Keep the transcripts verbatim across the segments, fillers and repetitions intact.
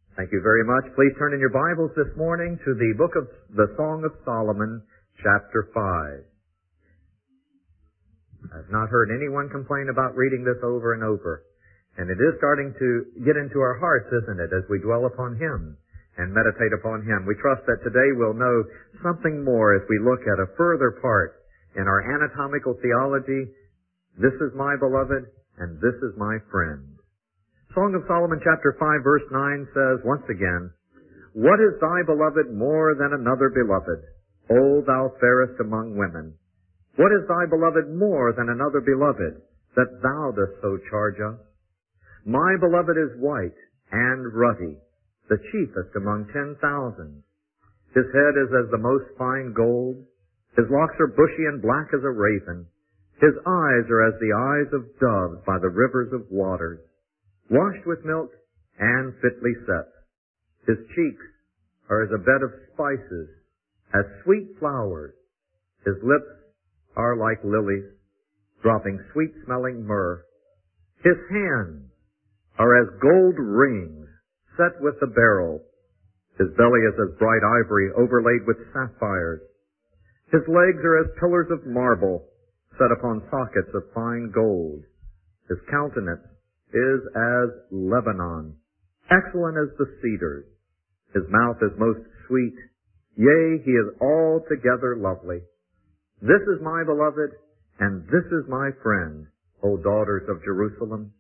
Thank you very much. Please turn in your Bibles this morning to the book of the Song of Solomon, chapter five. I've not heard anyone complain about reading this over and over. And it is starting to get into our hearts, isn't it, as we dwell upon Him and meditate upon Him. We trust that today we'll know something more as we look at a further part in our anatomical theology. This is my beloved, and this is my friend. Song of Solomon chapter five verse nine says once again, "What is thy beloved more than another beloved, O thou fairest among women? What is thy beloved more than another beloved, that thou dost so charge us? My beloved is white and ruddy, the chiefest among ten thousand. His head is as the most fine gold. His locks are bushy and black as a raven. His eyes are as the eyes of doves by the rivers of waters, washed with milk and fitly set. His cheeks are as a bed of spices, as sweet flowers. His lips are like lilies, dropping sweet-smelling myrrh. His hands are as gold rings set with the beryl. His belly is as bright ivory overlaid with sapphires. His legs are as pillars of marble set upon sockets of fine gold. His countenance is as Lebanon, excellent as the cedars. His mouth is most sweet. Yea, he is altogether lovely. This is my beloved, and this is my friend, O daughters of Jerusalem.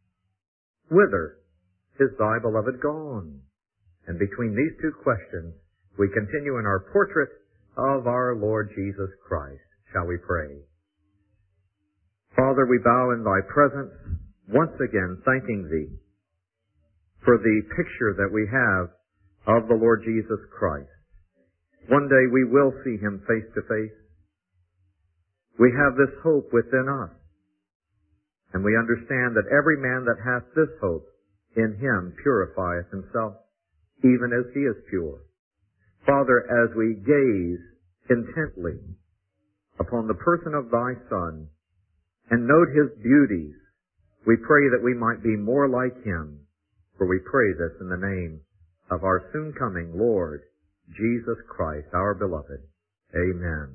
Whither is thy beloved gone?" And between these two questions, we continue in our portrait of our Lord Jesus Christ. Shall we pray? Father, we bow in thy presence, once again thanking thee for the picture that we have of the Lord Jesus Christ. One day we will see Him face to face. We have this hope within us, and we understand that every man that hath this hope in Him purifieth himself, even as He is pure. Father, as we gaze intently upon the person of thy Son and note His beauties, we pray that we might be more like Him, for we pray this in the name of our soon-coming Lord, Jesus Christ, our beloved. Amen.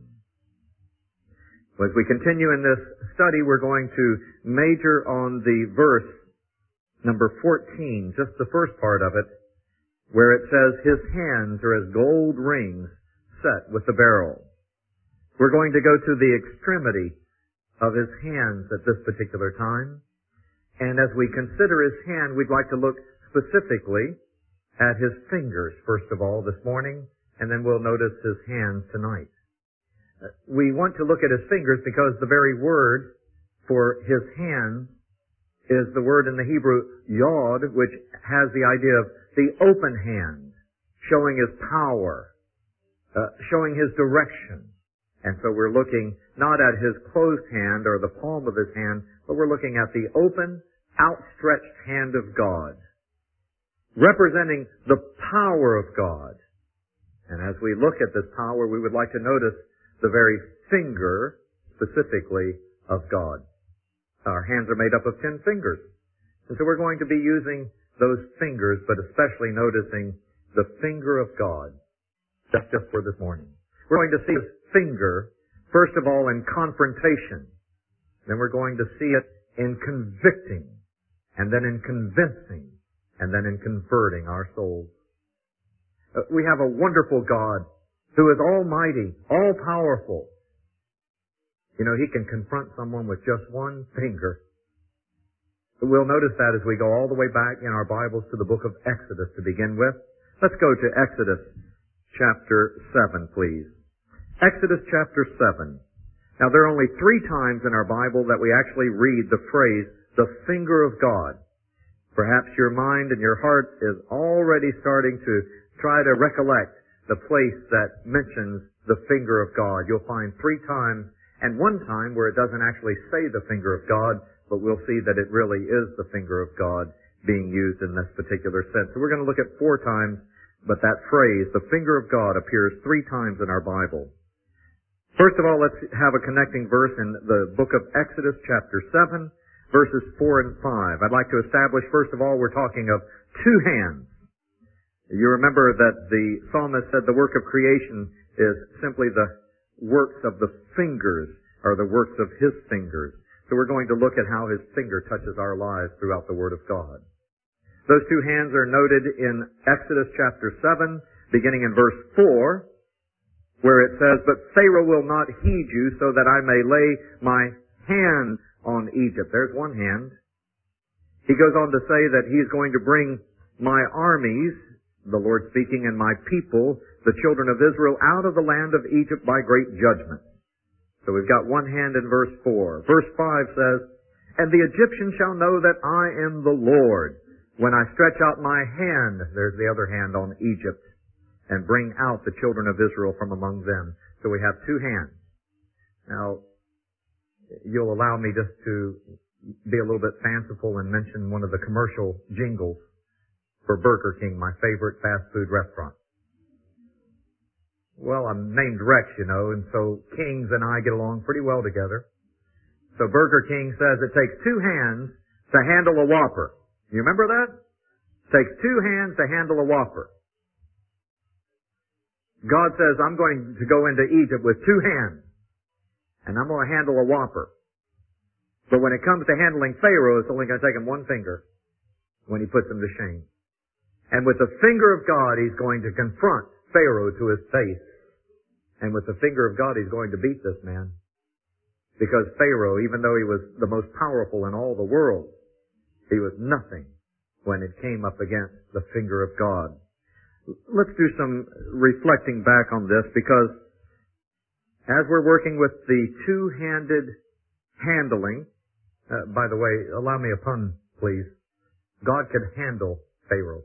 As we continue in this study, we're going to major on the verse number fourteen, just the first part of it, where it says, "His hands are as gold rings set with the beryl." We're going to go to the extremity of His hands at this particular time. And as we consider His hand, we'd like to look specifically at His fingers, first of all, this morning, and then we'll notice His hands tonight. We want to look at His fingers because the very word for His hands is the word in the Hebrew yod, which has the idea of the open hand, showing His power, uh, showing His direction. And so we're looking not at His closed hand or the palm of His hand, but we're looking at the open, outstretched hand of God, representing the power of God. And as we look at this power, we would like to notice the very finger, specifically, of God. Our hands are made up of ten fingers. And so we're going to be using those fingers, but especially noticing the finger of God. That's just for this morning. We're going to see His finger, first of all, in confrontation. Then we're going to see it in convicting, and then in convincing, and then in converting our souls. Uh, we have a wonderful God who is almighty, all-powerful. You know, He can confront someone with just one finger. We'll notice that as we go all the way back in our Bibles to the book of Exodus to begin with. Let's go to Exodus chapter seven, please. Exodus chapter seven. Now, there are only three times in our Bible that we actually read the phrase, the finger of God. Perhaps your mind and your heart is already starting to try to recollect the place that mentions the finger of God. You'll find three times, and one time where it doesn't actually say the finger of God, but we'll see that it really is the finger of God being used in this particular sense. So we're going to look at four times, but that phrase, the finger of God, appears three times in our Bible. First of all, let's have a connecting verse in the book of Exodus chapter seven, verses four and five. I'd like to establish, first of all, we're talking of two hands. You remember that the psalmist said the work of creation is simply the works of the fingers, or the works of His fingers. So we're going to look at how His finger touches our lives throughout the Word of God. Those two hands are noted in Exodus chapter seven, beginning in verse four, where it says, "But Pharaoh will not heed you, so that I may lay my hand on Egypt." There's one hand. He goes on to say that He's going to bring my armies, the Lord speaking, and my people, the children of Israel, out of the land of Egypt by great judgment. So we've got one hand in verse four. Verse five says, "And the Egyptians shall know that I am the Lord, when I stretch out my hand," there's the other hand, "on Egypt, and bring out the children of Israel from among them." So we have two hands. Now, you'll allow me just to be a little bit fanciful and mention one of the commercial jingles for Burger King, my favorite fast food restaurant. Well, I'm named Rex, you know, and so Kings and I get along pretty well together. So Burger King says it takes two hands to handle a Whopper. You remember that? It takes two hands to handle a Whopper. God says, I'm going to go into Egypt with two hands, and I'm going to handle a Whopper. But when it comes to handling Pharaoh, it's only going to take him one finger when he puts him to shame. And with the finger of God, he's going to confront Pharaoh to his face. And with the finger of God, he's going to beat this man. Because Pharaoh, even though he was the most powerful in all the world, he was nothing when it came up against the finger of God. Let's do some reflecting back on this, because as we're working with the two-handed handling, uh, by the way, allow me a pun, please. God could handle Pharaoh.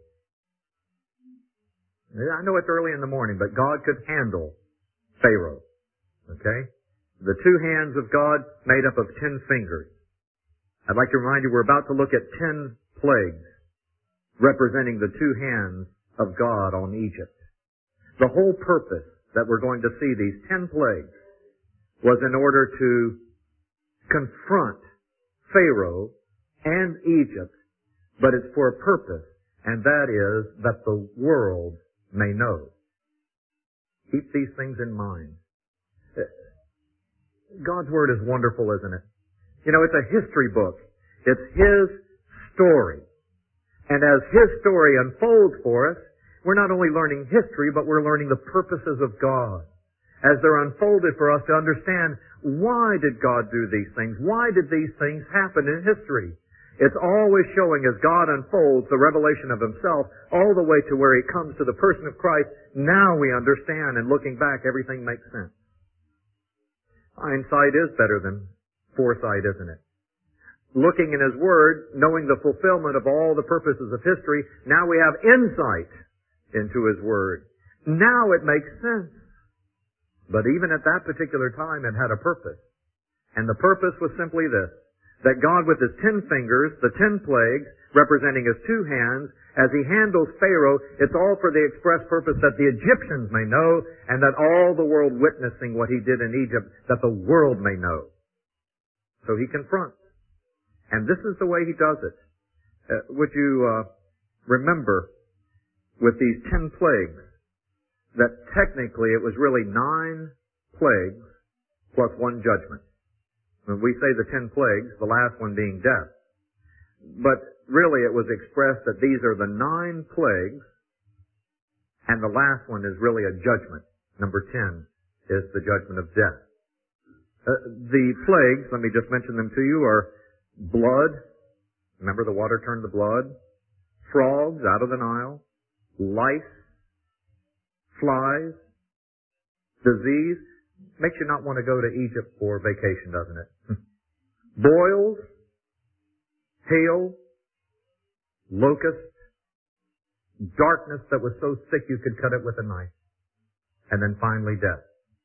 I know it's early in the morning, but God could handle Pharaoh. Okay? The two hands of God made up of ten fingers. I'd like to remind you we're about to look at ten plagues representing the two hands of God on Egypt. The whole purpose that we're going to see these ten plagues was in order to confront Pharaoh and Egypt, but it's for a purpose, and that is that the world may know. Keep these things in mind. God's Word is wonderful, isn't it? You know, it's a history book. It's His story. And as His story unfolds for us, we're not only learning history, but we're learning the purposes of God as they're unfolded for us to understand, why did God do these things? Why did these things happen in history? It's always showing as God unfolds the revelation of Himself all the way to where He comes to the person of Christ. Now we understand, and looking back, everything makes sense. Hindsight is better than foresight, isn't it? Looking in His Word, knowing the fulfillment of all the purposes of history, now we have insight into His Word. Now it makes sense. But even at that particular time, it had a purpose. And the purpose was simply this, that God with His ten fingers, the ten plagues, representing His two hands, as He handles Pharaoh, it's all for the express purpose that the Egyptians may know, and that all the world witnessing what He did in Egypt, that the world may know. So He confronts. And this is the way He does it. Uh, would you uh, remember with these ten plagues, that technically it was really nine plagues plus one judgment. When we say the ten plagues, the last one being death. But really it was expressed that these are the nine plagues, and the last one is really a judgment. Number ten is the judgment of death. Uh, the plagues, let me just mention them to you, are blood. Remember the water turned to blood? Frogs out of the Nile. Lice. Flies, disease, makes you not want to go to Egypt for vacation, doesn't it? Boils, hail, locusts, darkness that was so thick you could cut it with a knife, and then finally death.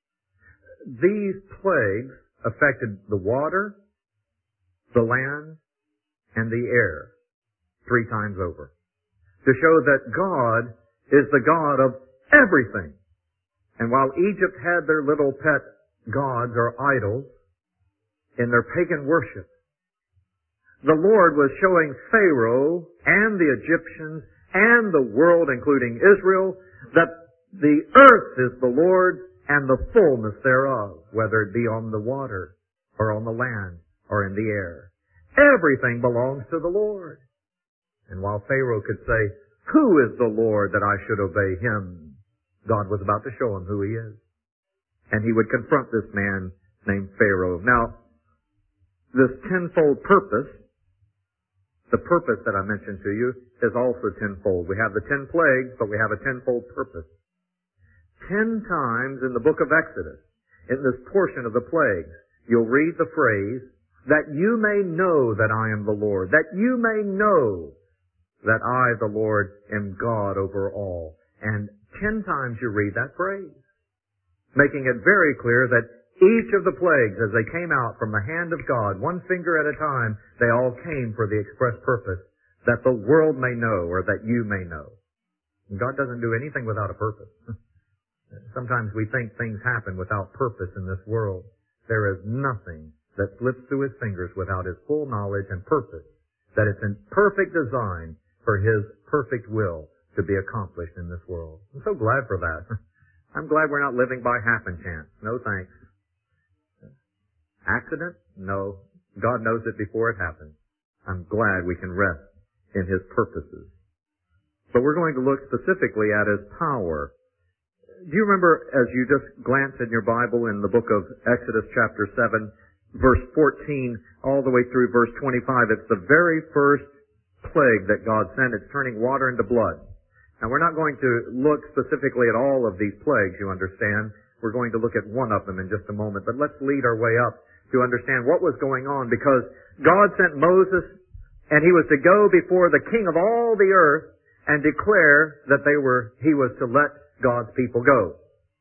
These plagues affected the water, the land, and the air three times over, to show that God is the God of everything. And while Egypt had their little pet gods or idols in their pagan worship, the Lord was showing Pharaoh and the Egyptians and the world, including Israel, that the earth is the Lord's and the fullness thereof, whether it be on the water or on the land or in the air. Everything belongs to the Lord. And while Pharaoh could say, "Who is the Lord that I should obey him?" God was about to show him who he is. And he would confront this man named Pharaoh. Now, this tenfold purpose, the purpose that I mentioned to you, is also tenfold. We have the ten plagues, but we have a tenfold purpose. Ten times in the book of Exodus, in this portion of the plagues, you'll read the phrase, "that you may know that I am the Lord," that you may know that I, the Lord, am God over all. And ten times you read that phrase, making it very clear that each of the plagues, as they came out from the hand of God, one finger at a time, they all came for the express purpose that the world may know, or that you may know. And God doesn't do anything without a purpose. Sometimes we think things happen without purpose in this world. There is nothing that slips through His fingers without His full knowledge and purpose, that it's in perfect design for His perfect will to be accomplished in this world. I'm so glad for that. I'm glad we're not living by happen chance. No thanks. Accident? No. God knows it before it happens. I'm glad we can rest in His purposes. But we're going to look specifically at His power. Do you remember, as you just glance in your Bible in the book of Exodus chapter seven, verse fourteen, all the way through verse twenty-five, it's the very first plague that God sent. It's turning water into blood. Now, we're not going to look specifically at all of these plagues, you understand. We're going to look at one of them in just a moment. But let's lead our way up to understand what was going on, because God sent Moses, and he was to go before the king of all the earth and declare that they were, he was to let God's people go.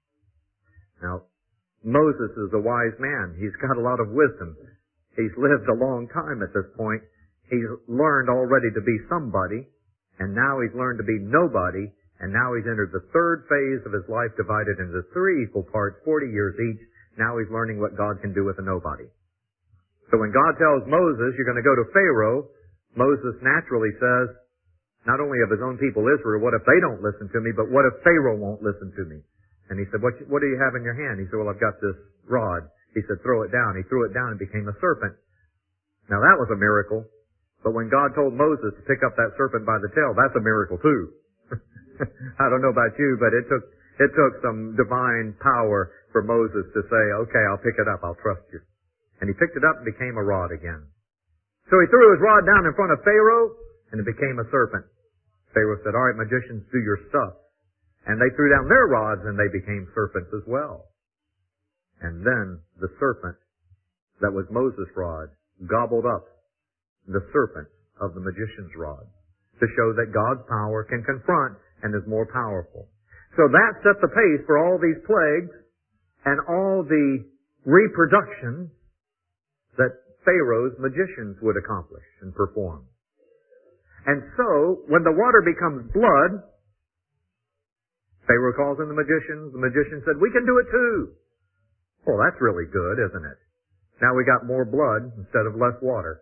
Now, Moses is a wise man. He's got a lot of wisdom. He's lived a long time at this point. He's learned already to be somebody, and now he's learned to be nobody, and now he's entered the third phase of his life, divided into three equal parts, forty years each. Now he's learning what God can do with a nobody. So when God tells Moses, you're going to go to Pharaoh, Moses naturally says, not only of his own people Israel, what if they don't listen to me, but what if Pharaoh won't listen to me? And he said, what, what do you have in your hand? He said, well, I've got this rod. He said, throw it down. He threw it down and became a serpent. Now that was a miracle. But when God told Moses to pick up that serpent by the tail, that's a miracle too. I don't know about you, but it took, it took some divine power for Moses to say, okay, I'll pick it up. I'll trust you. And he picked it up and became a rod again. So he threw his rod down in front of Pharaoh and it became a serpent. Pharaoh said, all right, magicians, do your stuff. And they threw down their rods and they became serpents as well. And then the serpent that was Moses' rod gobbled up the serpent of the magician's rod to show that God's power can confront and is more powerful. So that set the pace for all these plagues and all the reproduction that Pharaoh's magicians would accomplish and perform. And so, when the water becomes blood, Pharaoh calls in the magicians. The magician said, we can do it too. Well, that's really good, isn't it? Now we got more blood instead of less water.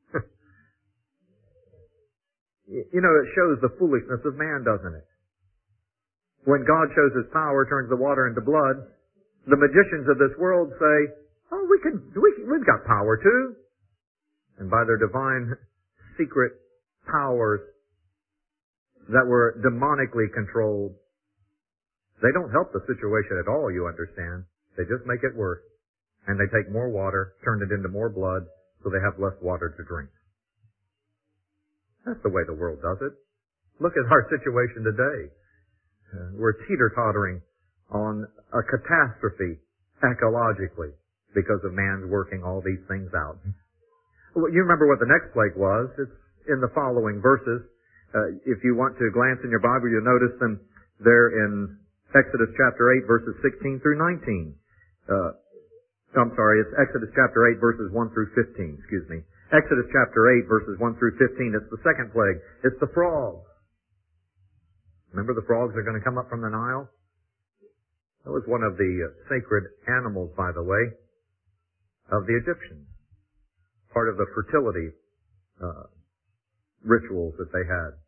You know, it shows the foolishness of man, doesn't it? When God shows His power, turns the water into blood, the magicians of this world say, oh, we can, we can, we've got power too. And by their divine secret powers that were demonically controlled, they don't help the situation at all, you understand. They just make it worse. And they take more water, turn it into more blood, so they have less water to drink. That's the way the world does it. Look at our situation today. Uh, we're teeter-tottering on a catastrophe ecologically because of man's working all these things out. Well, you remember what the next plague was. It's in the following verses. Uh, if you want to glance in your Bible, you'll notice them there in Exodus chapter eight, verses sixteen through nineteen. Uh, I'm sorry, it's Exodus chapter eight, verses one through fifteen, excuse me. Exodus chapter eight, verses one through fifteen, it's the second plague. It's the frogs. Remember the frogs are going to come up from the Nile? That was one of the uh, sacred animals, by the way, of the Egyptians. Part of the fertility uh, rituals that they had.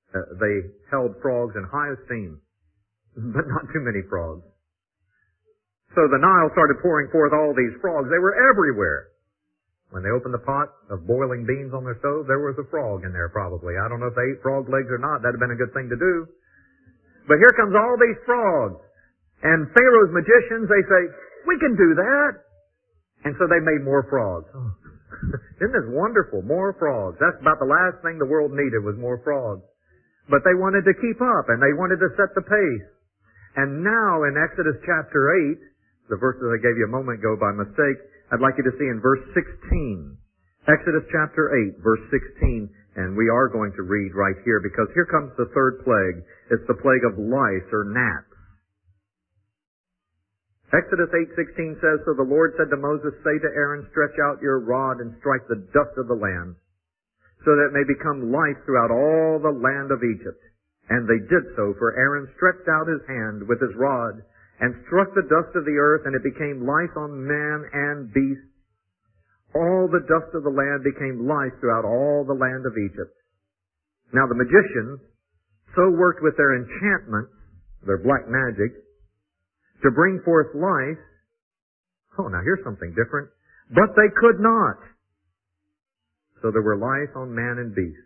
Uh, they held frogs in high esteem, but not too many frogs. So the Nile started pouring forth all these frogs. They were everywhere. When they opened the pot of boiling beans on their stove, there was a frog in there probably. I don't know if they ate frog legs or not. That'd have been a good thing to do. But here comes all these frogs. And Pharaoh's magicians, they say, we can do that. And so they made more frogs. Oh. Isn't this wonderful? More frogs. That's about the last thing the world needed was more frogs. But they wanted to keep up and they wanted to set the pace. And now in Exodus chapter eight, the verses I gave you a moment ago by mistake, I'd like you to see in verse sixteen. Exodus chapter eight, verse sixteen. And we are going to read right here because here comes the third plague. It's the plague of lice or gnats. Exodus eight sixteen says, So the Lord said to Moses, Say to Aaron, Stretch out your rod and strike the dust of the land, so that it may become lice throughout all the land of Egypt. And they did so, for Aaron stretched out his hand with his rod and struck the dust of the earth, and it became lice on man and beast. All the dust of the land became lice throughout all the land of Egypt. Now the magicians so worked with their enchantments, their black magic, to bring forth lice. Oh, now here's something different. But they could not. So there were lice on man and beast.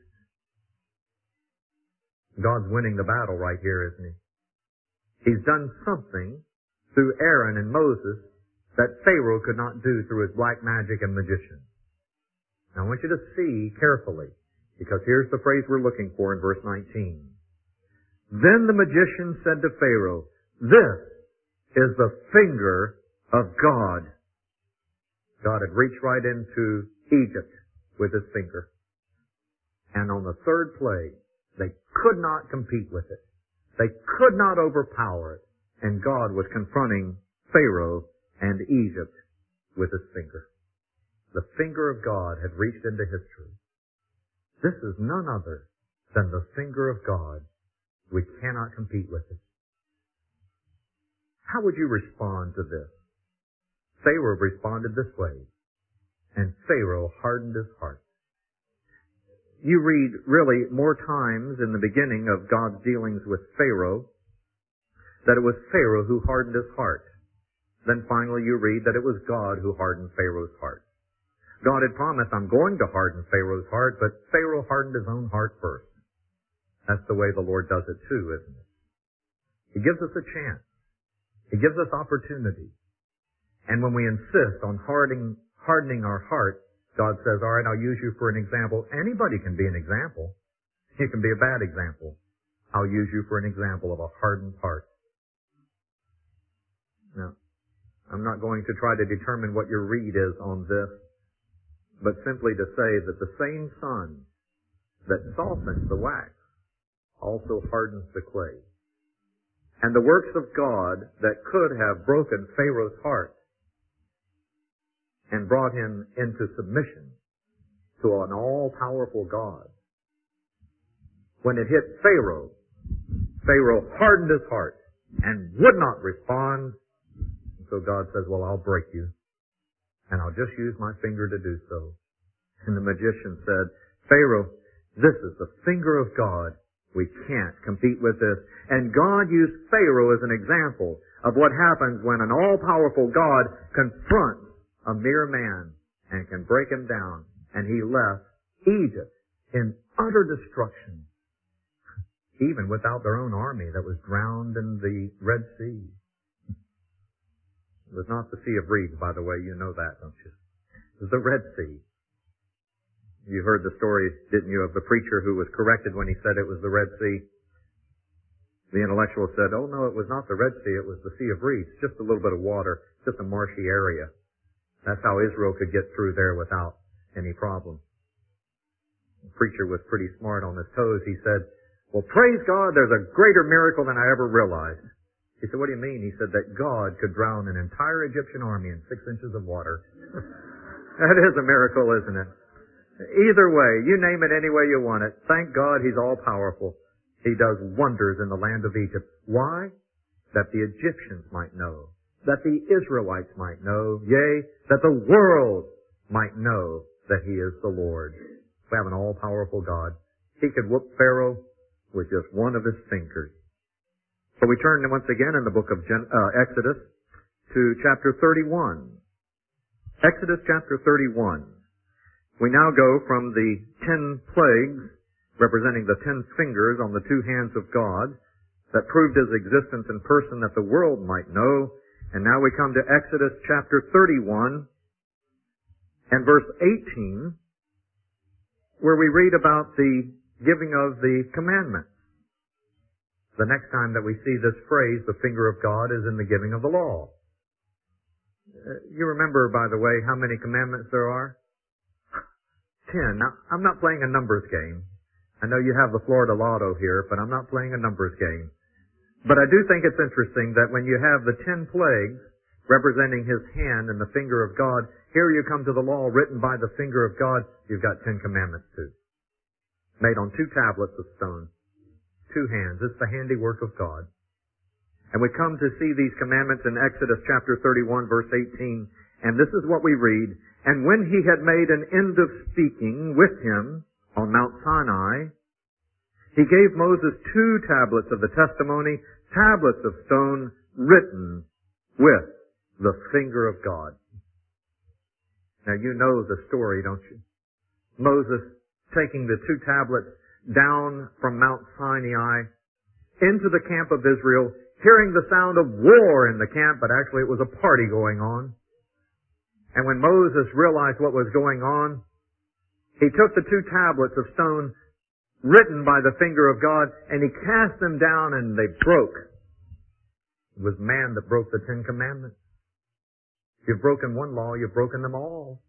God's winning the battle right here, isn't He? He's done something through Aaron and Moses that Pharaoh could not do through his black magic and magicians. Now I want you to see carefully, because here's the phrase we're looking for in verse nineteen. Then the magician said to Pharaoh, This is the finger of God. God had reached right into Egypt with His finger. And on the third plague, they could not compete with it. They could not overpower it. And God was confronting Pharaoh and Egypt with His finger. The finger of God had reached into history. This is none other than the finger of God. We cannot compete with it. How would you respond to this? Pharaoh responded this way, and Pharaoh hardened his heart. You read really more times in the beginning of God's dealings with Pharaoh that it was Pharaoh who hardened his heart. Then finally you read that it was God who hardened Pharaoh's heart. God had promised, I'm going to harden Pharaoh's heart, but Pharaoh hardened his own heart first. That's the way the Lord does it too, isn't it? He gives us a chance. He gives us opportunity. And when we insist on hardening, hardening our heart, God says, all right, I'll use you for an example. Anybody can be an example. You can be a bad example. I'll use you for an example of a hardened heart. Now, I'm not going to try to determine what your read is on this, but simply to say that the same sun that softens the wax also hardens the clay. And the works of God that could have broken Pharaoh's heart and brought him into submission to an all-powerful God. When it hit Pharaoh, Pharaoh hardened his heart and would not respond. So God says, well, I'll break you, and I'll just use my finger to do so. And the magician said, Pharaoh, this is the finger of God. We can't compete with this. And God used Pharaoh as an example of what happens when an all-powerful God confronts a mere man and can break him down. And he left Egypt in utter destruction, even without their own army that was drowned in the Red Sea. It was not the Sea of Reeds, by the way. You know that, don't you? It was the Red Sea. You heard the story, didn't you, of the preacher who was corrected when he said it was the Red Sea? The intellectual said, oh no, it was not the Red Sea, it was the Sea of Reeds, just a little bit of water, just a marshy area. That's how Israel could get through there without any problem. The preacher was pretty smart on his toes. He said, well, praise God, there's a greater miracle than I ever realized. He said, what do you mean? He said that God could drown an entire Egyptian army in six inches of water. That is a miracle, isn't it? Either way, you name it any way you want it. Thank God He's all-powerful. He does wonders in the land of Egypt. Why? That the Egyptians might know. That the Israelites might know. Yea, that the world might know that He is the Lord. We have an all-powerful God. He could whoop Pharaoh with just one of his fingers. So we turn once again in the book of Gen- uh, Exodus to chapter thirty-one. Exodus chapter thirty-one. We now go from the ten plagues, representing the ten fingers on the two hands of God, that proved his existence in person that the world might know. And now we come to Exodus chapter thirty-one and verse eighteen, where we read about the giving of the commandments. The next time that we see this phrase, the finger of God, is in the giving of the law. Uh, you remember, by the way, how many commandments there are? Ten. Now, I'm not playing a numbers game. I know you have the Florida Lotto here, but I'm not playing a numbers game. But I do think it's interesting that when you have the ten plagues representing his hand and the finger of God, here you come to the law written by the finger of God. You've got ten commandments too, made on two tablets of stone, two hands. It's the handiwork of God. And we come to see these commandments in Exodus chapter thirty-one, verse eighteen, and this is what we read. And when he had made an end of speaking with him on Mount Sinai, he gave Moses two tablets of the testimony, tablets of stone written with the finger of God. Now you know the story, don't you? Moses taking the two tablets down from Mount Sinai into the camp of Israel, hearing the sound of war in the camp, but actually it was a party going on. And when Moses realized what was going on, he took the two tablets of stone written by the finger of God, and he cast them down and they broke. It was man that broke the Ten Commandments. You've broken one law, you've broken them all.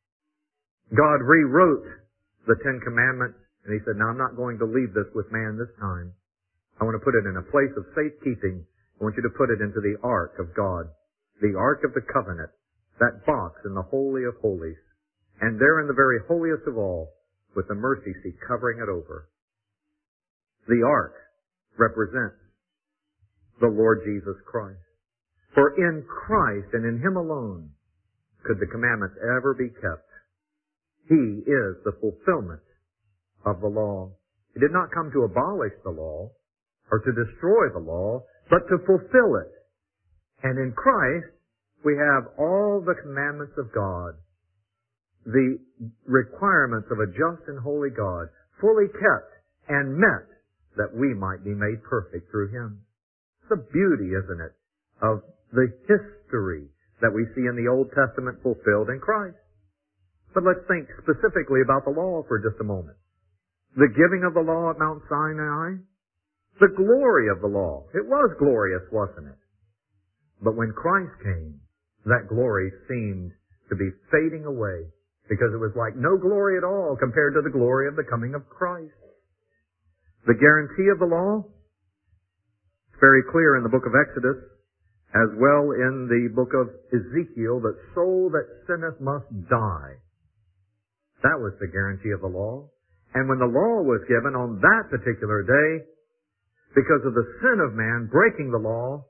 God rewrote the Ten Commandments, and he said, now I'm not going to leave this with man this time. I want to put it in a place of safekeeping. I want you to put it into the Ark of God, the Ark of the Covenant, that box in the Holy of Holies. And there in the very holiest of all, with the mercy seat covering it over. The Ark represents the Lord Jesus Christ. For in Christ and in Him alone could the commandments ever be kept. He is the fulfillment of the law. He did not come to abolish the law or to destroy the law, but to fulfill it. And in Christ, we have all the commandments of God, the requirements of a just and holy God, fully kept and met, that we might be made perfect through Him. It's the beauty, isn't it, of the history that we see in the Old Testament fulfilled in Christ. But let's think specifically about the law for just a moment. The giving of the law at Mount Sinai, the glory of the law. It was glorious, wasn't it? But when Christ came, that glory seemed to be fading away, because it was like no glory at all compared to the glory of the coming of Christ. The guarantee of the law, it's very clear in the book of Exodus, as well in the book of Ezekiel, that soul that sinneth must die. That was the guarantee of the law. And when the law was given on that particular day, because of the sin of man breaking the law,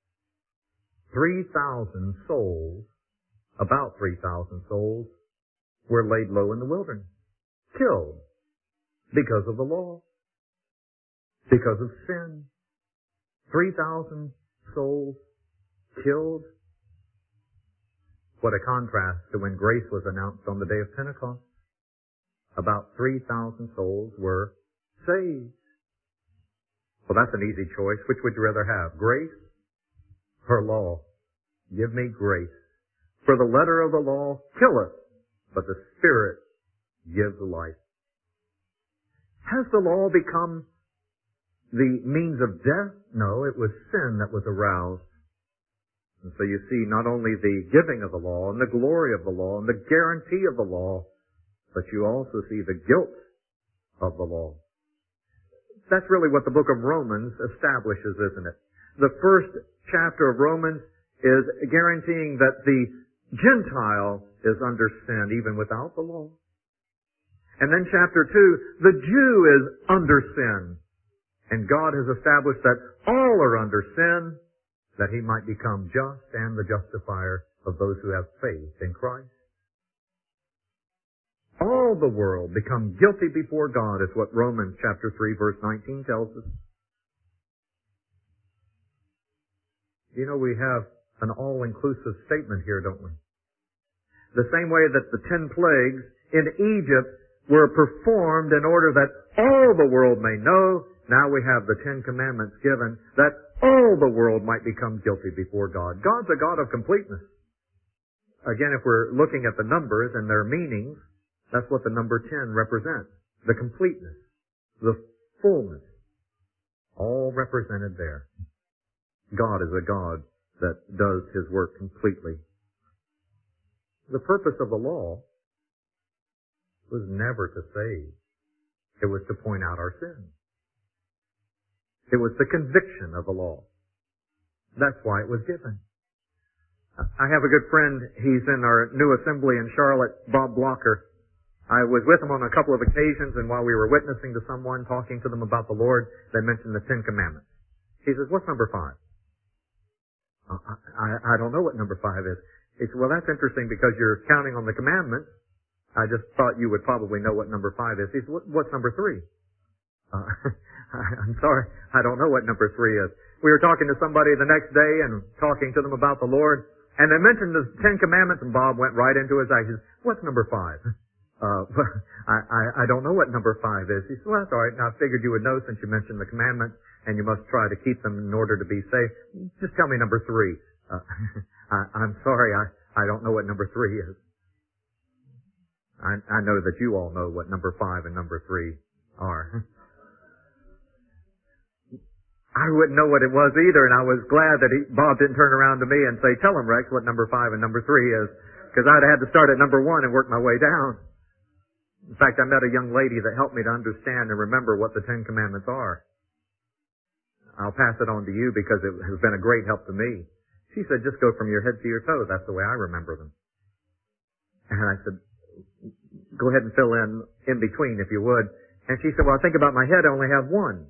three thousand souls, about three thousand souls, were laid low in the wilderness, killed because of the law, because of sin. three thousand souls killed. What a contrast to when grace was announced on the day of Pentecost. About three thousand souls were saved. Well, that's an easy choice. Which would you rather have, grace or law? Give me grace. For the letter of the law killeth, but the Spirit gives life. Has the law become the means of death? No, it was sin that was aroused. And so you see not only the giving of the law and the glory of the law and the guarantee of the law, but you also see the guilt of the law. That's really what the book of Romans establishes, isn't it? The first chapter of Romans is guaranteeing that the Gentile is under sin even without the law. And then chapter two, the Jew is under sin. And God has established that all are under sin, that He might become just and the justifier of those who have faith in Christ. All all the world become guilty before God, is what Romans chapter three verse nineteen tells us. You know, we have an all-inclusive statement here, don't we? The same way that the ten plagues in Egypt were performed in order that all the world may know, now we have the Ten Commandments given that all the world might become guilty before God. God's a God of completeness. Again, if we're looking at the numbers and their meanings, that's what the number ten represents. The completeness, the fullness, all represented there. God is a God that does His work completely. The purpose of the law was never to save. It was to point out our sins. It was the conviction of the law. That's why it was given. I have a good friend. He's in our new assembly in Charlotte, Bob Blocker. I was with him on a couple of occasions, and while we were witnessing to someone, talking to them about the Lord, they mentioned the Ten Commandments. He says, what's number five? I, I, I don't know what number five is. He said, well, that's interesting because you're counting on the commandments. I just thought you would probably know what number five is. He said, what, what's number three? Uh, I'm sorry, I don't know what number three is. We were talking to somebody the next day and talking to them about the Lord, and they mentioned the Ten Commandments, and Bob went right into his actions. What's number five? Uh, I, I, I don't know what number five is. He said, well, that's all right. Now, I figured you would know since you mentioned the commandments, and you must try to keep them in order to be safe. Just tell me number three. Uh, I, I'm sorry, I, I don't know what number three is. I, I know that you all know what number five and number three are. I wouldn't know what it was either, and I was glad that he, Bob didn't turn around to me and say, tell him, Rex, what number five and number three is, because I'd have had to start at number one and work my way down. In fact, I met a young lady that helped me to understand and remember what the Ten Commandments are. I'll pass it on to you because it has been a great help to me. She said, just go from your head to your toe. That's the way I remember them. And I said, go ahead and fill in in between if you would. And she said, well, I think about my head, I only have one.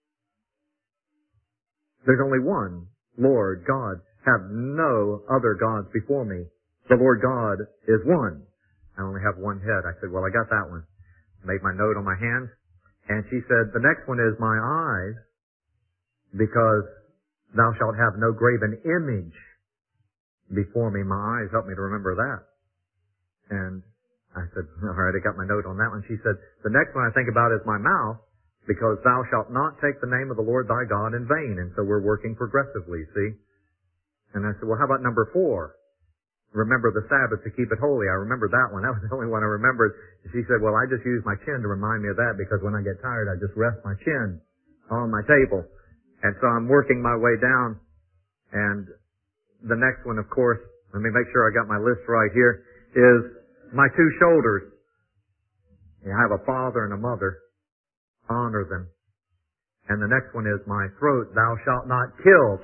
There's only one Lord God. Have no other gods before me. The Lord God is one. I only have one head. I said, well, I got that one. Made my note on my hand. And she said, the next one is my eyes, because thou shalt have no graven image before me. My eyes help me to remember that. And I said, all right, I got my note on that one. She said, the next one I think about is my mouth, because thou shalt not take the name of the Lord thy God in vain. And so we're working progressively, see? And I said, well, how about number four? Remember the Sabbath to keep it holy. I remember that one. That was the only one I remembered. She said, well, I just use my chin to remind me of that, because when I get tired, I just rest my chin on my table. And so I'm working my way down. And the next one, of course, let me make sure I got my list right here, is my two shoulders. I have a father and a mother. Honor them. And the next one is my throat. Thou shalt not kill.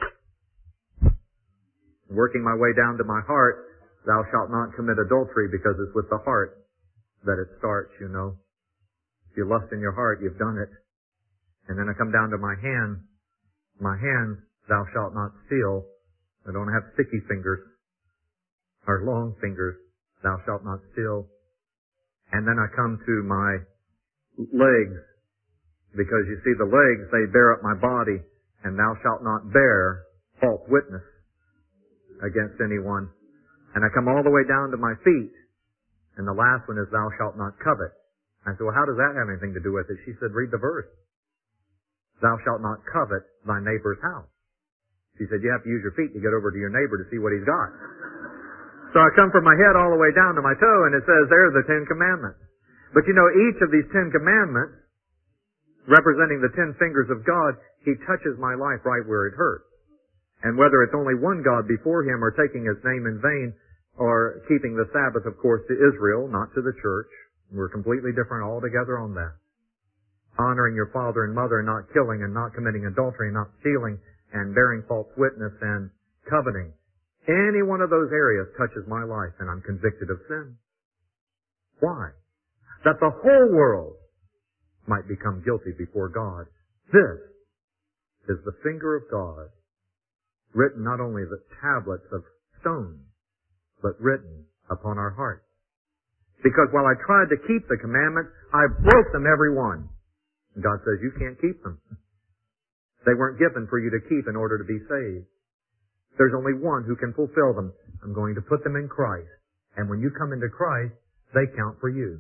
Working my way down to my heart. Thou shalt not commit adultery, because it's with the heart that it starts, you know. If you lust in your heart, you've done it. And then I come down to my hands. My hands, thou shalt not steal. I don't have sticky fingers or long fingers. Thou shalt not steal. And then I come to my legs, because you see the legs, they bear up my body, and thou shalt not bear false witness against anyone. And I come all the way down to my feet, and the last one is thou shalt not covet. I said, well, how does that have anything to do with it? She said, read the verse. Thou shalt not covet thy neighbor's house. She said, you have to use your feet to get over to your neighbor to see what he's got. So I come from my head all the way down to my toe, and it says there are the Ten Commandments. But you know, each of these Ten Commandments, representing the ten fingers of God, He touches my life right where it hurts. And whether it's only one God before Him, or taking His name in vain, or keeping the Sabbath, of course, to Israel, not to the church. We're completely different altogether on that. Honoring your father and mother, and not killing, and not committing adultery, and not stealing, and bearing false witness, and coveting. Any one of those areas touches my life, and I'm convicted of sin. Why? That the whole world might become guilty before God. This is the finger of God, written not only the tablets of stone, but written upon our hearts. Because while I tried to keep the commandments, I broke them every one. And God says, you can't keep them. They weren't given for you to keep in order to be saved. There's only one who can fulfill them. I'm going to put them in Christ. And when you come into Christ, they count for you.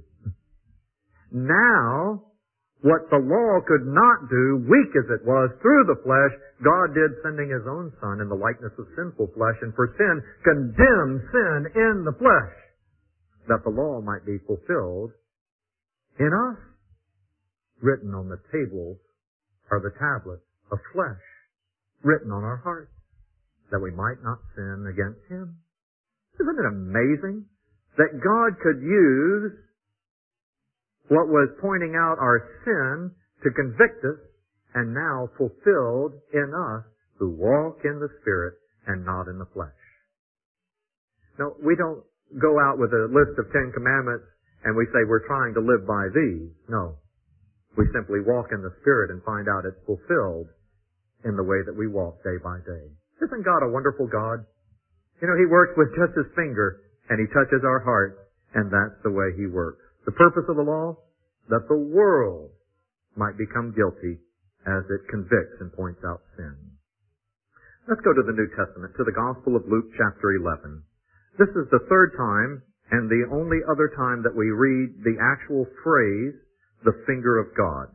Now, what the law could not do, weak as it was, through the flesh, God did, sending His own Son in the likeness of sinful flesh, and for sin, condemned sin in the flesh, that the law might be fulfilled in us. Written on the tables are the tablets of flesh, written on our hearts, that we might not sin against Him. Isn't it amazing that God could use what was pointing out our sin to convict us, and now fulfilled in us who walk in the Spirit and not in the flesh? No, we don't go out with a list of Ten Commandments and we say we're trying to live by these. No. We simply walk in the Spirit and find out it's fulfilled in the way that we walk day by day. Isn't God a wonderful God? You know, He works with just His finger, and He touches our hearts, and that's the way He works. The purpose of the law? That the world might become guilty as it convicts and points out sin. Let's go to the New Testament, to the Gospel of Luke chapter eleven. This is the third time and the only other time that we read the actual phrase, the finger of God.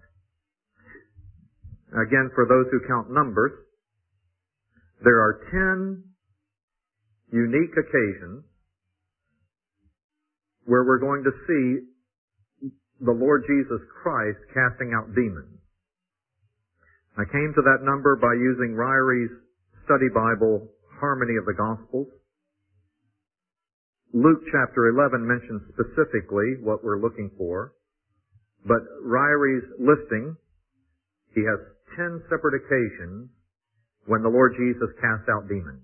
Again, for those who count numbers, there are ten unique occasions where we're going to see the Lord Jesus Christ casting out demons. I came to that number by using Ryrie's study Bible, Harmony of the Gospels. Luke chapter eleven mentions specifically what we're looking for, but Ryrie's listing, he has ten separate occasions when the Lord Jesus cast out demons.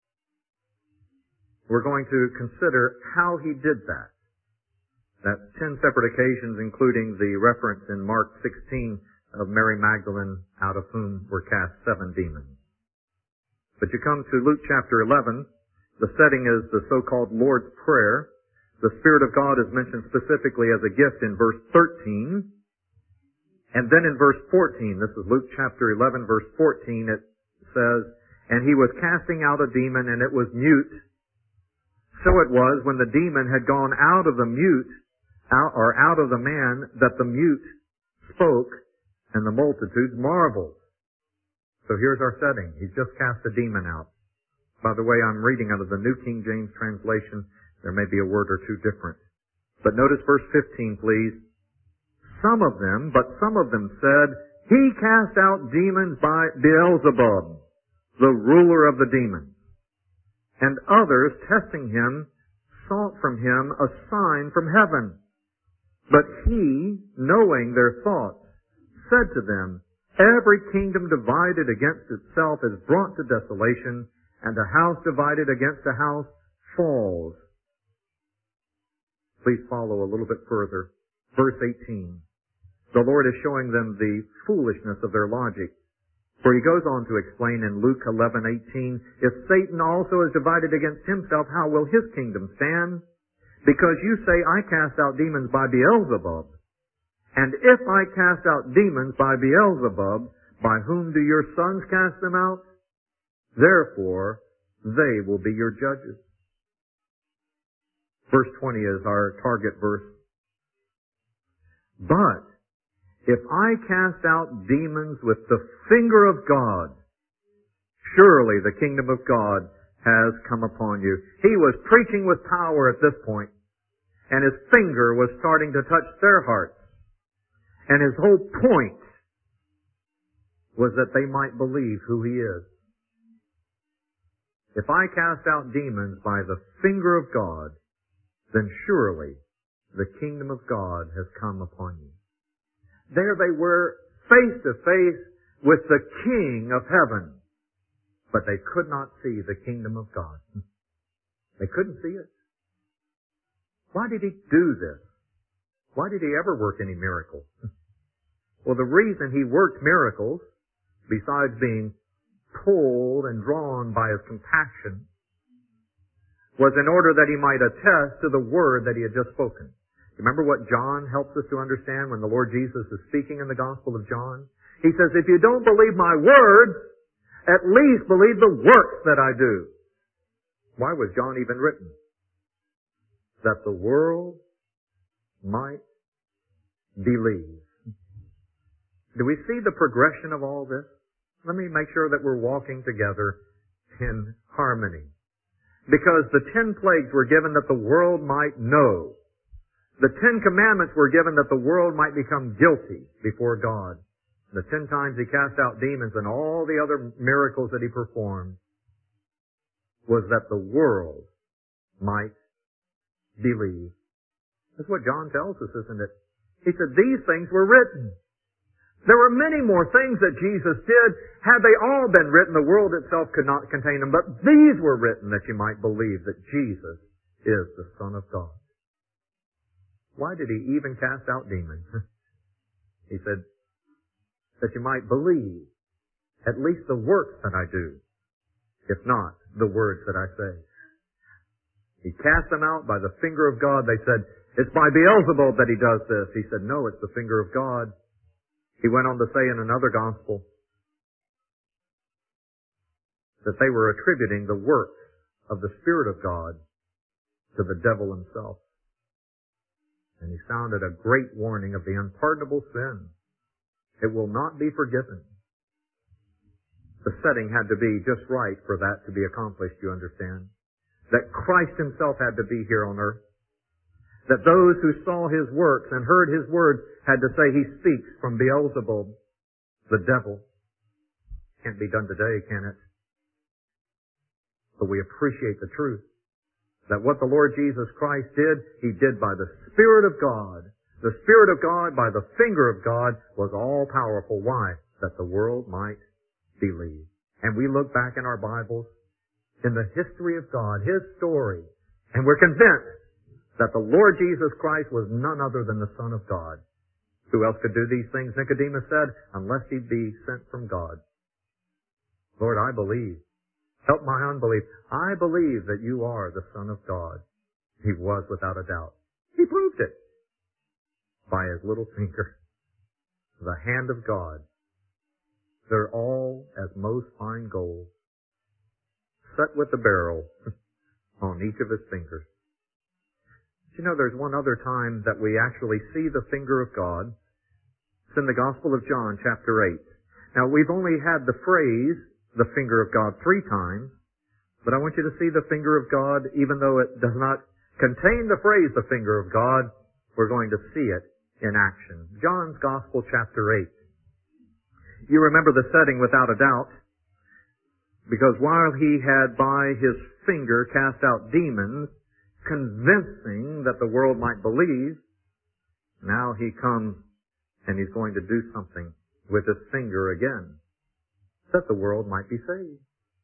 We're going to consider how He did that. That's ten separate occasions, including the reference in Mark sixteen of Mary Magdalene, out of whom were cast seven demons. But you come to Luke chapter eleven, the setting is the so-called Lord's Prayer. The Spirit of God is mentioned specifically as a gift in verse thirteen. And then in verse fourteen, this is Luke chapter eleven, verse fourteen, it says, "And he was casting out a demon, and it was mute. So it was, when the demon had gone out of the mute, out, or out of the man, that the mute spoke, and the multitudes marveled." So here's our setting. He's just cast a demon out. By the way, I'm reading out of the New King James translation. There may be a word or two different. But notice verse fifteen, please. "Some of them, but some of them said, He cast out demons by Beelzebub, the ruler of the demons. And others, testing Him, sought from Him a sign from heaven. But He, knowing their thoughts, said to them, Every kingdom divided against itself is brought to desolation, and a house divided against a house falls." Please follow a little bit further. Verse eighteen. The Lord is showing them the foolishness of their logic. For He goes on to explain in Luke eleven eighteen, "If Satan also is divided against himself, how will his kingdom stand? Because you say, I cast out demons by Beelzebub. And if I cast out demons by Beelzebub, by whom do your sons cast them out? Therefore, they will be your judges." Verse twenty is our target verse. "But if I cast out demons with the finger of God, surely the kingdom of God has come upon you." He was preaching with power at this point, and His finger was starting to touch their hearts. And His whole point was that they might believe who He is. If I cast out demons by the finger of God, then surely the kingdom of God has come upon you. There they were, face to face with the King of heaven. But they could not see the kingdom of God. They couldn't see it. Why did He do this? Why did He ever work any miracles? Well, the reason He worked miracles, besides being pulled and drawn by His compassion, was in order that He might attest to the word that He had just spoken. Remember what John helps us to understand when the Lord Jesus is speaking in the Gospel of John? He says, if you don't believe my words, at least believe the works that I do. Why was John even written? That the world might believe. Do we see the progression of all this? Let me make sure that we're walking together in harmony. Because the ten plagues were given that the world might know. The Ten Commandments were given that the world might become guilty before God. The ten times he cast out demons and all the other miracles that he performed was that the world might believe. That's what John tells us, isn't it? He said, these things were written. There were many more things that Jesus did. Had they all been written, the world itself could not contain them. But these were written that you might believe that Jesus is the Son of God. Why did he even cast out demons? He said, that you might believe at least the works that I do, if not the words that I say. He cast them out by the finger of God. They said, it's by Beelzebub that he does this. He said, no, it's the finger of God. He went on to say in another gospel that they were attributing the works of the Spirit of God to the devil himself. And he sounded a great warning of the unpardonable sin. It will not be forgiven. The setting had to be just right for that to be accomplished, you understand? That Christ himself had to be here on earth. That those who saw his works and heard his words had to say he speaks from Beelzebub, the devil. Can't be done today, can it? But we appreciate the truth. That what the Lord Jesus Christ did, he did by the Spirit of God. The Spirit of God, by the finger of God, was all powerful. Why? That the world might believe. And we look back in our Bibles, in the history of God, his story, and we're convinced that the Lord Jesus Christ was none other than the Son of God. Who else could do these things, Nicodemus said, unless he be sent from God? Lord, I believe. Help my unbelief. I believe that you are the Son of God. He was without a doubt. He proved it by his little finger. The hand of God. They're all as most fine gold, set with the beryl on each of his fingers. But you know, there's one other time that we actually see the finger of God. It's in the Gospel of John, chapter eight. Now, we've only had the phrase, the finger of God, three times, but I want you to see the finger of God, even though it does not contain the phrase, the finger of God, we're going to see it in action. John's Gospel, chapter eight. You remember the setting without a doubt, because while he had by his finger cast out demons, convincing that the world might believe, now he comes and he's going to do something with his finger again, that the world might be saved.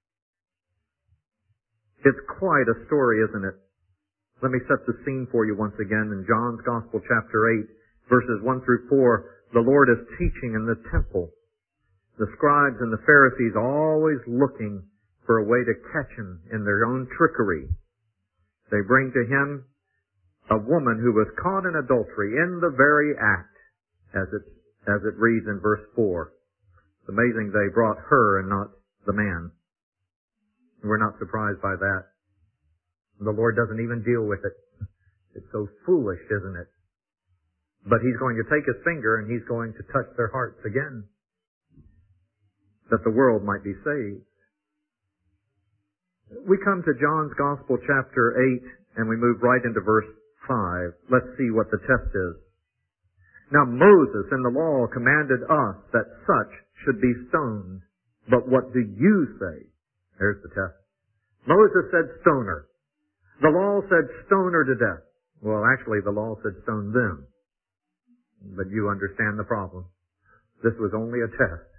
It's quite a story, isn't it? Let me set the scene for you once again in John's Gospel, chapter eight, verses one through four. The Lord is teaching in the temple. The scribes and the Pharisees always looking for a way to catch him in their own trickery. They bring to him a woman who was caught in adultery in the very act, as it, as it reads in verse four. It's amazing they brought her and not the man. We're not surprised by that. The Lord doesn't even deal with it. It's so foolish, isn't it? But he's going to take his finger and he's going to touch their hearts again, that the world might be saved. We come to John's Gospel, chapter eight, and we move right into verse five. Let's see what the test is. Now Moses in the law commanded us that such should be stoned. But what do you say? There's the test. Moses said stone her. The law said stone her to death. Well, actually the law said stone them. But you understand the problem. This was only a test.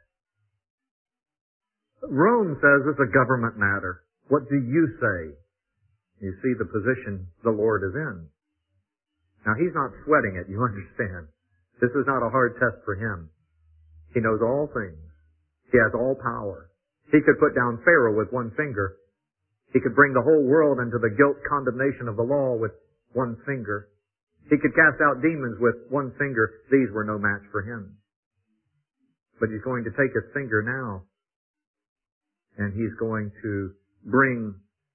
Rome says it's a government matter. What do you say? You see the position the Lord is in. Now, he's not sweating it, you understand. This is not a hard test for him. He knows all things. He has all power. He could put down Pharaoh with one finger. He could bring the whole world into the guilt condemnation of the law with one finger. He could cast out demons with one finger. These were no match for him. But he's going to take his finger now, and he's going to bring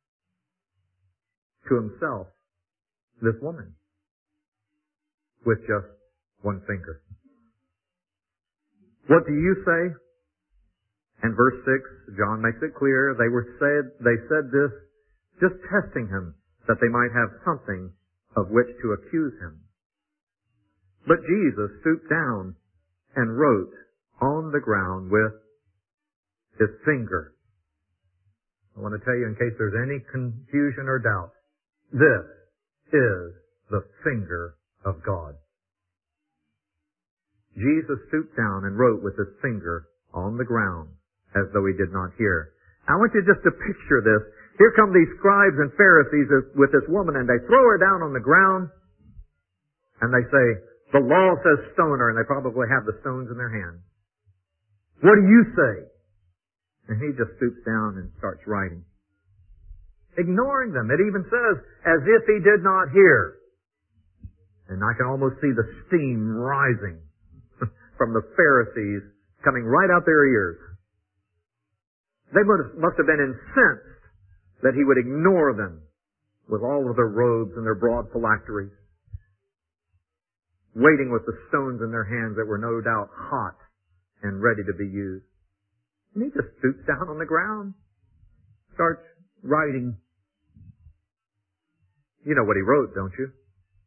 to himself this woman with just one finger. What do you say? And verse six, John makes it clear, they were said, they said this just testing him, that they might have something of which to accuse him. But Jesus stooped down and wrote on the ground with his finger. I want to tell you, in case there's any confusion or doubt, this is the finger of God. Jesus stooped down and wrote with his finger on the ground as though he did not hear. I want you just to picture this. Here come these scribes and Pharisees with this woman, and they throw her down on the ground, and they say, the law says stone her, and they probably have the stones in their hands. What do you say? And he just stoops down and starts writing. Ignoring them. It even says, as if he did not hear. And I can almost see the steam rising from the Pharisees coming right out their ears. They must have been incensed that he would ignore them with all of their robes and their broad phylacteries, waiting with the stones in their hands that were no doubt hot and ready to be used. And he just stoops down on the ground, starts writing. You know what he wrote, don't you?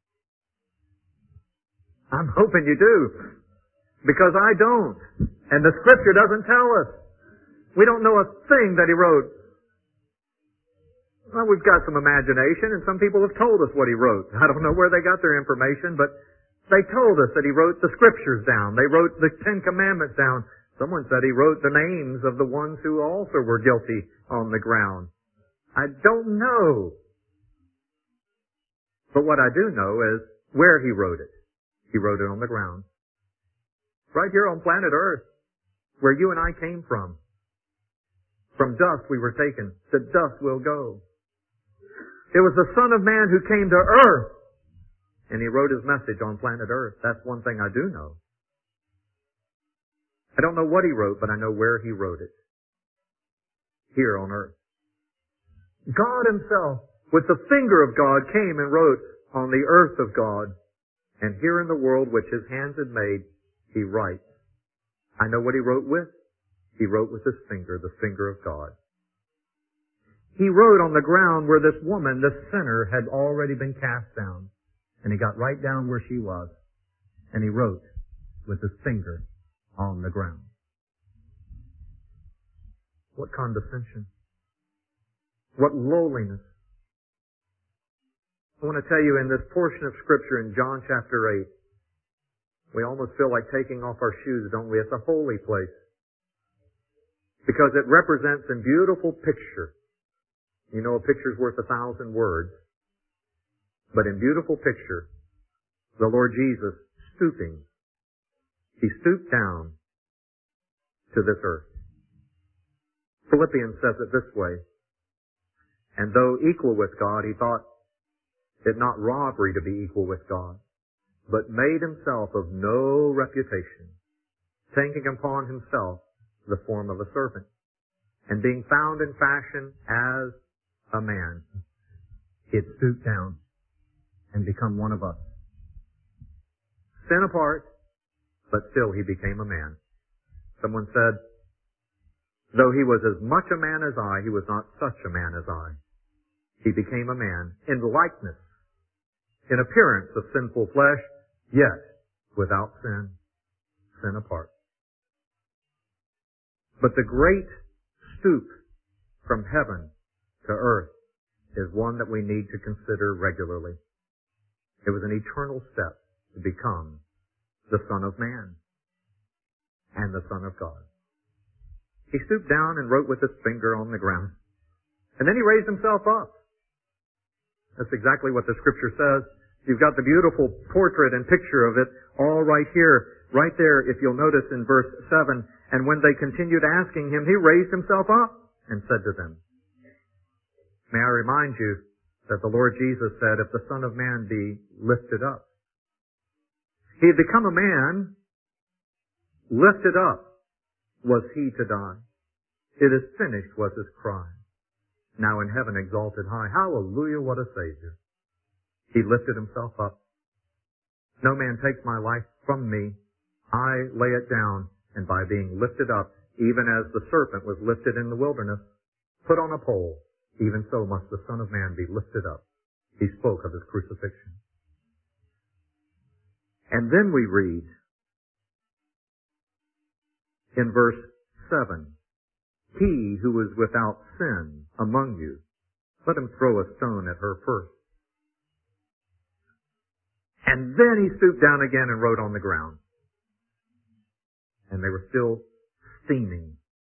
I'm hoping you do, because I don't. And the Scripture doesn't tell us. We don't know a thing that he wrote. Well, we've got some imagination, and some people have told us what he wrote. I don't know where they got their information, but they told us that he wrote the Scriptures down. They wrote the Ten Commandments down. Someone said he wrote the names of the ones who also were guilty on the ground. I don't know. But what I do know is where he wrote it. He wrote it on the ground. Right here on planet Earth, where you and I came from. From dust we were taken. To dust we'll go. It was the Son of Man who came to earth, and he wrote his message on planet Earth. That's one thing I do know. I don't know what he wrote, but I know where he wrote it. Here on earth. God himself, with the finger of God, came and wrote on the earth of God, and here in the world which his hands had made, he writes. I know what he wrote with. He wrote with his finger, the finger of God. He wrote on the ground where this woman, this sinner, had already been cast down. And he got right down where she was. And he wrote with his finger on the ground. What condescension. What lowliness. I want to tell you, in this portion of Scripture in John chapter eight, we almost feel like taking off our shoes, don't we? It's a holy place. Because it represents a beautiful picture. You know, a picture's worth a thousand words. But in beautiful picture, the Lord Jesus stooping, he stooped down to this earth. Philippians says it this way, and though equal with God, he thought it not robbery to be equal with God, but made himself of no reputation, taking upon himself the form of a servant, and being found in fashion as a man, he had stooped down and become one of us. Sin apart, but still he became a man. Someone said, though he was as much a man as I, he was not such a man as I. He became a man in likeness, in appearance of sinful flesh, yet without sin, sin apart. But the great stoop from heaven to earth is one that we need to consider regularly. It was an eternal step to become the Son of Man and the Son of God. He stooped down and wrote with his finger on the ground. And then he raised himself up. That's exactly what the Scripture says. You've got the beautiful portrait and picture of it all right here. Right there, if you'll notice in verse seven, and when they continued asking him, he raised himself up and said to them, may I remind you that the Lord Jesus said, if the Son of Man be lifted up, He had become a man, lifted up was he to die. It is finished was his cry. Now in heaven exalted high. Hallelujah, what a Savior. He lifted himself up. No man takes my life from me. I lay it down, and by being lifted up, even as the serpent was lifted in the wilderness, put on a pole, even so must the Son of Man be lifted up. He spoke of his crucifixion. And then we read in verse seven, he who is without sin among you, let him throw a stone at her first. And then he stooped down again and wrote on the ground. And they were still steaming.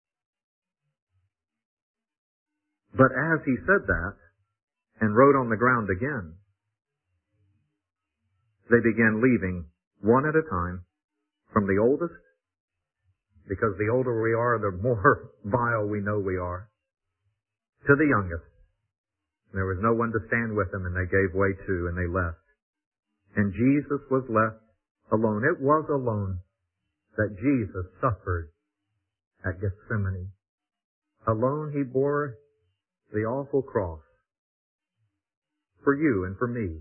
But as he said that and wrote on the ground again, they began leaving one at a time, from the oldest, because the older we are, the more vile we know we are, to the youngest. There was no one to stand with them, and they gave way too, and they left. And Jesus was left alone. It was alone that Jesus suffered at Gethsemane. Alone he bore the awful cross for you and for me.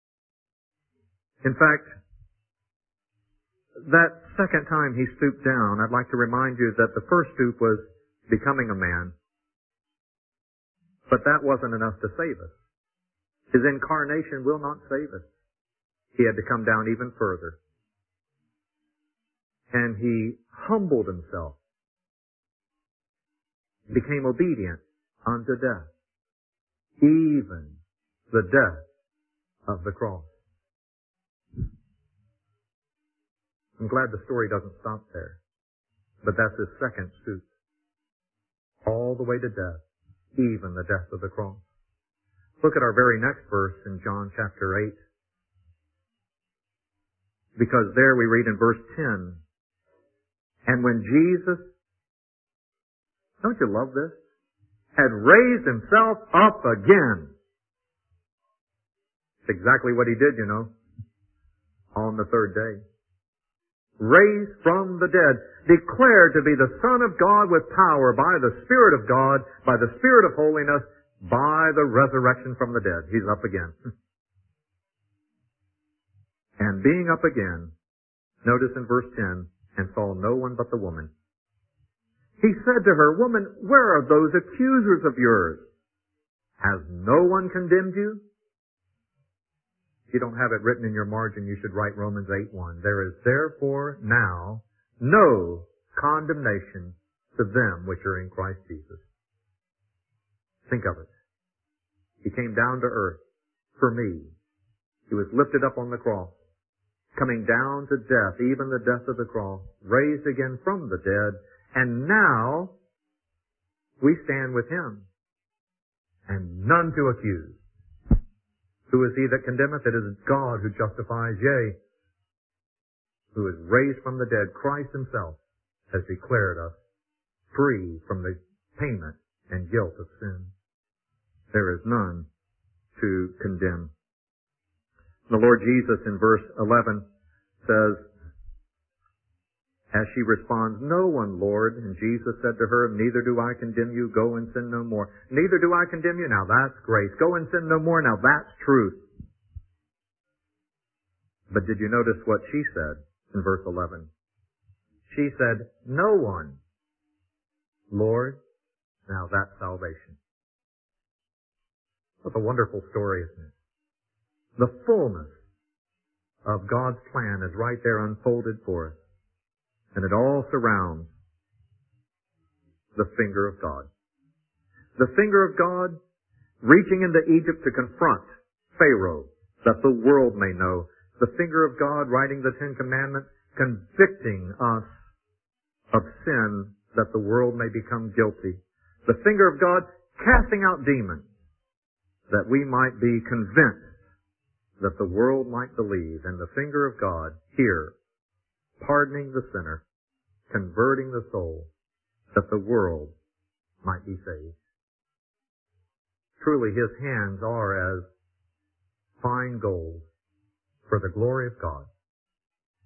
In fact, that second time he stooped down, I'd like to remind you that the first stoop was becoming a man. But that wasn't enough to save us. His incarnation will not save us. He had to come down even further. And he humbled himself, became obedient unto death, even the death of the cross. I'm glad the story doesn't stop there, but that's his second stoop, all the way to death, even the death of the cross. Look at our very next verse in John chapter eight, because there we read in verse ten, and when Jesus, don't you love this, had raised himself up again. It's exactly what he did, you know, on the third day. Raised from the dead, declared to be the Son of God with power by the Spirit of God, by the Spirit of holiness, by the resurrection from the dead. He's up again. And being up again, notice in verse ten, and saw no one but the woman. He said to her, Woman, where are those accusers of yours? Has no one condemned you? If you don't have it written in your margin, you should write Romans eight one. There is therefore now no condemnation to them which are in Christ Jesus. Think of it. He came down to earth for me. He was lifted up on the cross, coming down to death, even the death of the cross, raised again from the dead, and now we stand with him, and none to accuse. Who is he that condemneth? It is God who justifies, yea, who is raised from the dead. Christ himself has declared us free from the payment and guilt of sin. There is none to condemn. The Lord Jesus in verse eleven says, as she responds, No one, Lord. And Jesus said to her, Neither do I condemn you. Go and sin no more. Neither do I condemn you. Now that's grace. Go and sin no more. Now that's truth. But did you notice what she said in verse eleven? She said, No one, Lord. Now that's salvation. What a wonderful story, isn't it? The fullness of God's plan is right there unfolded for us. And it all surrounds the finger of God. The finger of God reaching into Egypt to confront Pharaoh, that the world may know. The finger of God writing the Ten Commandments, convicting us of sin, that the world may become guilty. The finger of God casting out demons, that we might be convinced, that the world might believe. And the finger of God here, pardoning the sinner, converting the soul, that the world might be saved. Truly his hands are as fine gold for the glory of God.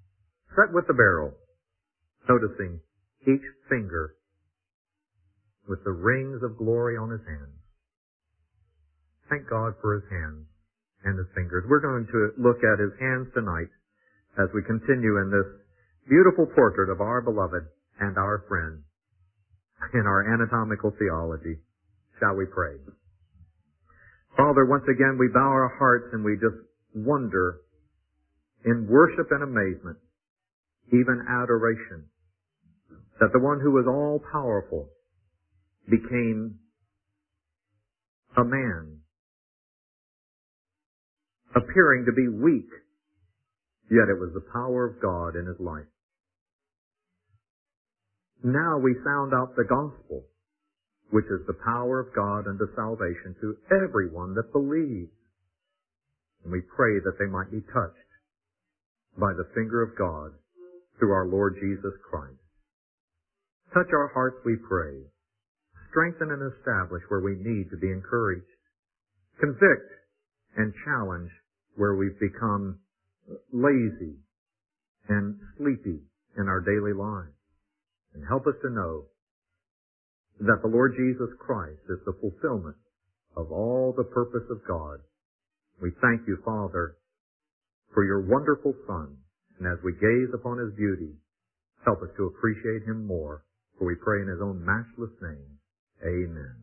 set with the barrel, noticing each finger with the rings of glory on his hands. Thank God for his hands and his fingers. We're going to look at his hands tonight as we continue in this beautiful portrait of our beloved and our friend in our anatomical theology. Shall we pray? Father, once again we bow our hearts and we just wonder in worship and amazement, even adoration, that the one who was all-powerful became a man, appearing to be weak, yet it was the power of God in his life. Now we sound out the gospel, which is the power of God unto salvation to everyone that believes. And we pray that they might be touched by the finger of God through our Lord Jesus Christ. Touch our hearts, we pray. Strengthen and establish where we need to be encouraged. Convict and challenge where we've become lazy and sleepy in our daily lives. And help us to know that the Lord Jesus Christ is the fulfillment of all the purpose of God. We thank you, Father, for your wonderful Son. And as we gaze upon his beauty, help us to appreciate him more. For we pray in his own matchless name. Amen.